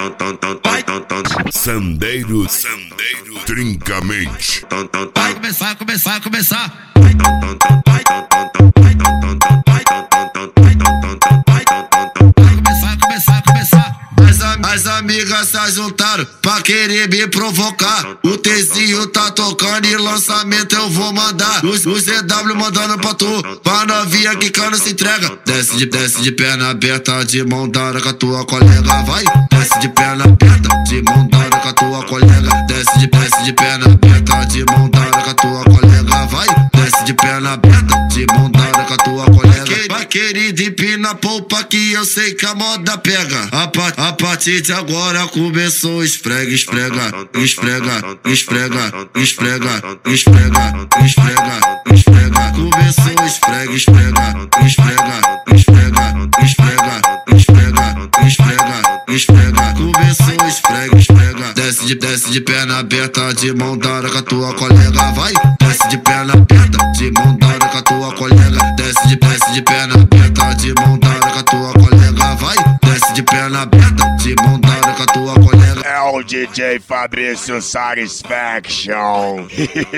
Sandeiro Trincamente. Vai começar. As amigas se juntaram pra querer me provocar. O Tzinho tá tocando e lançamento eu vou mandar. Os ZW mandando pra tu, pra novinha que cana se entrega. Desce de perna aberta, de mão dada com a tua colega, vai. Desce de perna aberta, de mão dada com a tua colega. Desce de perna aberta, de mão dada com a tua colega, vai. Desce de perna aberta, de mão dada com a tua colega. Vai querida, empina a polpa que eu sei que a moda pega. A partir de agora começou esfrega. Começou esfrega. Começou esfrega. Desce de perna aberta, de mão dada com a tua colega, vai. Desce de perna aberta, de mão dada com a tua colega. Desce de perna aberta, de mão dada com a tua colega, vai. Desce de perna aberta, de mão dada com a tua colega. É o DJ Fabrício Satisfaction.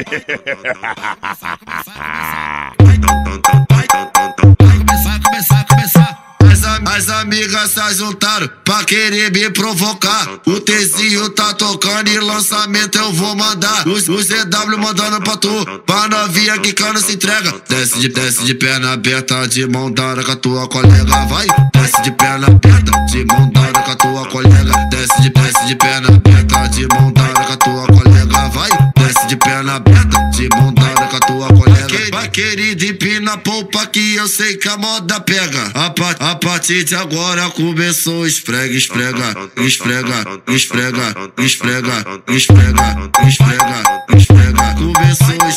Começar. As amigas se juntaram pra querer me provocar. O Tzinho tá tocando e lançamento eu vou mandar. Os ZW mandando pra tu, pra novinha que cana se entrega. Desce de perna aberta, de mão dada com a tua colega, vai. Desce de perna aberta, de mão dada com a tua colega. Desce de perna aberta, de mão dada com a tua colega, vai. Desce de perna aberta, de mão dada com a tua colega. Vai querida, empina a polpa que eu sei que a moda pega. A partir de agora começou esfrega. Começou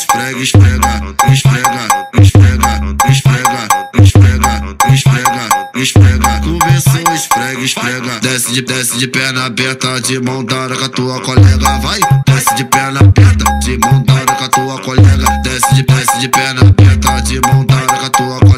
esfrega. Começou esfrega. Desce de perna aberta, de mão dada com a tua colega, vai. Desce de perna aberta, de mão dada com a tua colega. Desce de perna aberta, de mão dada com a tua colega.